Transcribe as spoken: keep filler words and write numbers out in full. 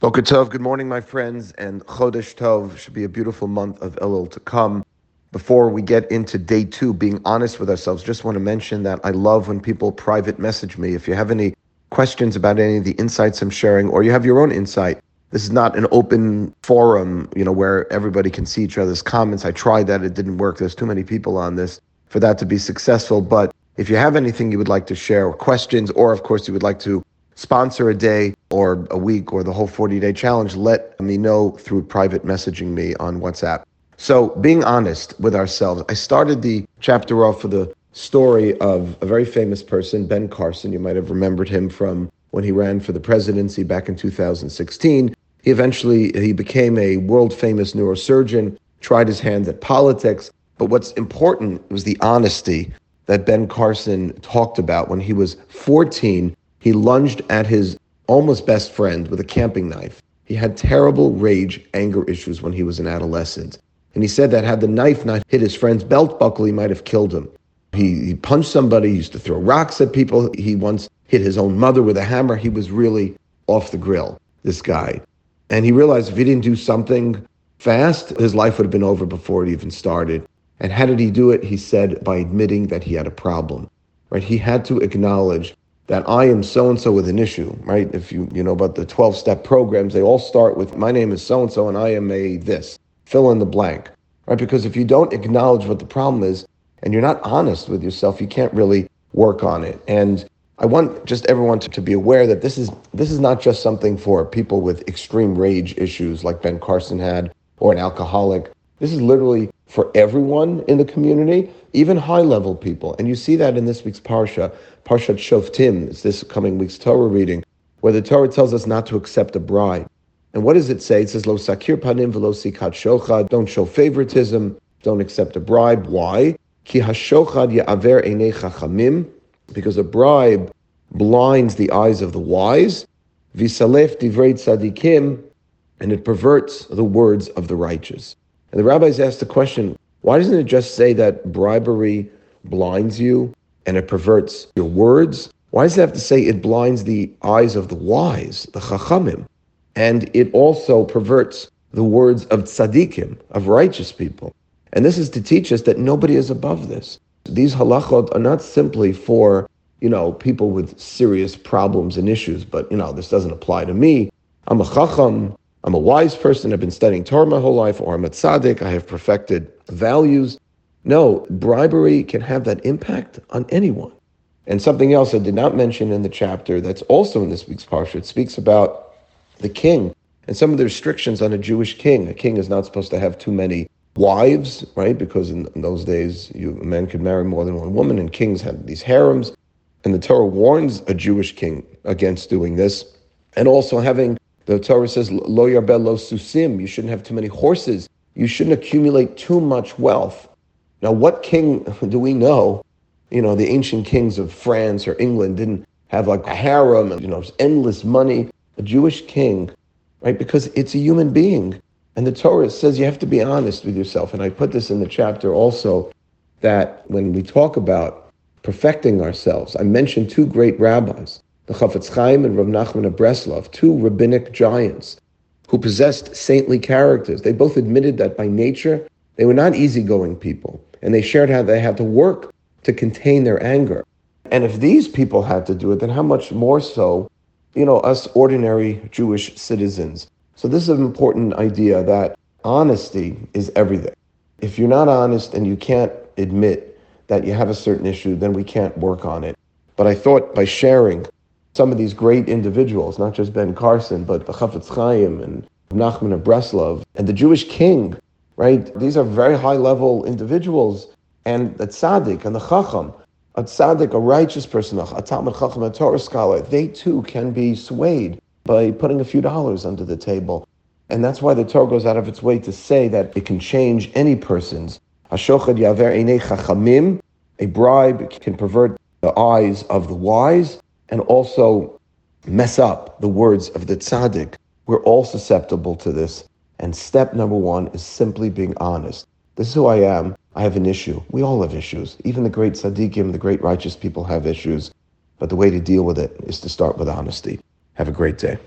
Boker Tov, good morning, my friends, and Chodesh Tov should be a beautiful month of Elul to come. Before we get into day two, being honest with ourselves, just want to mention that I love when people private message me. If you have any questions about any of the insights I'm sharing, or you have your own insight, this is not an open forum, you know, where everybody can see each other's comments. I tried that, it didn't work. There's too many people on this for that to be successful. But if you have anything you would like to share, or questions, or of course you would like to sponsor a day or a week or the whole forty-day challenge, let me know through private messaging me on WhatsApp. So being honest with ourselves, I started the chapter off with a story of a very famous person, Ben Carson. You might have remembered him from when he ran for the presidency back in two thousand sixteen. He eventually, he became a world famous neurosurgeon, tried his hand at politics. But what's important was the honesty that Ben Carson talked about. When he was fourteen, he lunged at his almost best friend with a camping knife. He had terrible rage, anger issues when he was an adolescent. And he said that had the knife not hit his friend's belt buckle, he might have killed him. He, he punched somebody, he used to throw rocks at people. He once hit his own mother with a hammer. He was really off the grill, this guy. And he realized if he didn't do something fast, his life would have been over before it even started. And how did he do it? He said by admitting that he had a problem, right? He had to acknowledge that I am so-and-so with an issue, right? If you you know about the twelve-step programs, they all start with, my name is so-and-so and I am a this, fill in the blank, right? Because if you don't acknowledge what the problem is and you're not honest with yourself, you can't really work on it. And I want just everyone to, to be aware that this is this is not just something for people with extreme rage issues like Ben Carson had, or an alcoholic. This is literally for everyone in the community, even high-level people. And you see that in this week's Parsha, Parshat Shoftim. It's this coming week's Torah reading, where the Torah tells us not to accept a bribe. And what does it say? It says, Lo sakir panim v'lo sikat shochad. Don't show favoritism. Don't accept a bribe. Why? Ki hashochad ya'aver einei chachamim. Because a bribe blinds the eyes of the wise. V'salef divrei tzadikim. And it perverts the words of the righteous. And the rabbis asked the question, why doesn't it just say that bribery blinds you and it perverts your words? Why does it have to say it blinds the eyes of the wise, the chachamim? And it also perverts the words of tzaddikim, of righteous people. And this is to teach us that nobody is above this. These halachot are not simply for, you know, people with serious problems and issues, but, you know, this doesn't apply to me. I'm a chacham. I'm a wise person, I've been studying Torah my whole life, or I'm a tzaddik, I have perfected values. No, bribery can have that impact on anyone. And something else I did not mention in the chapter that's also in this week's parsha, it speaks about the king and some of the restrictions on a Jewish king. A king is not supposed to have too many wives, right? Because in, in those days, you, a man could marry more than one woman, and kings had these harems. And the Torah warns a Jewish king against doing this. And also having The Torah says, Lo yarbel lo susim, you shouldn't have too many horses. You shouldn't accumulate too much wealth. Now, what king do we know? You know, the ancient kings of France or England didn't have like a harem and, you know, endless money. A Jewish king, right? Because it's a human being. And the Torah says you have to be honest with yourself. And I put this in the chapter also, that when we talk about perfecting ourselves, I mentioned two great rabbis, the Chafetz Chaim and Rav Nachman of Breslov, two rabbinic giants who possessed saintly characters. They both admitted that by nature, they were not easygoing people. And they shared how they had to work to contain their anger. And if these people had to do it, then how much more so, you know, us ordinary Jewish citizens. So this is an important idea that honesty is everything. If you're not honest and you can't admit that you have a certain issue, then we can't work on it. But I thought by sharing some of these great individuals, not just Ben Carson, but the Chafetz Chaim and Nachman of Breslov and the Jewish king, right? These are very high-level individuals. And the tzaddik and the chacham, a tzaddik, a righteous person, a talmid chacham, a Torah scholar, they too can be swayed by putting a few dollars under the table. And that's why the Torah goes out of its way to say that it can change any person's. Hashochad yaver einei chachamim, a bribe can pervert the eyes of the wise and also mess up the words of the tzaddik. We're all susceptible to this. And step number one is simply being honest. This is who I am. I have an issue. We all have issues. Even the great tzaddikim, the great righteous people have issues. But the way to deal with it is to start with honesty. Have a great day.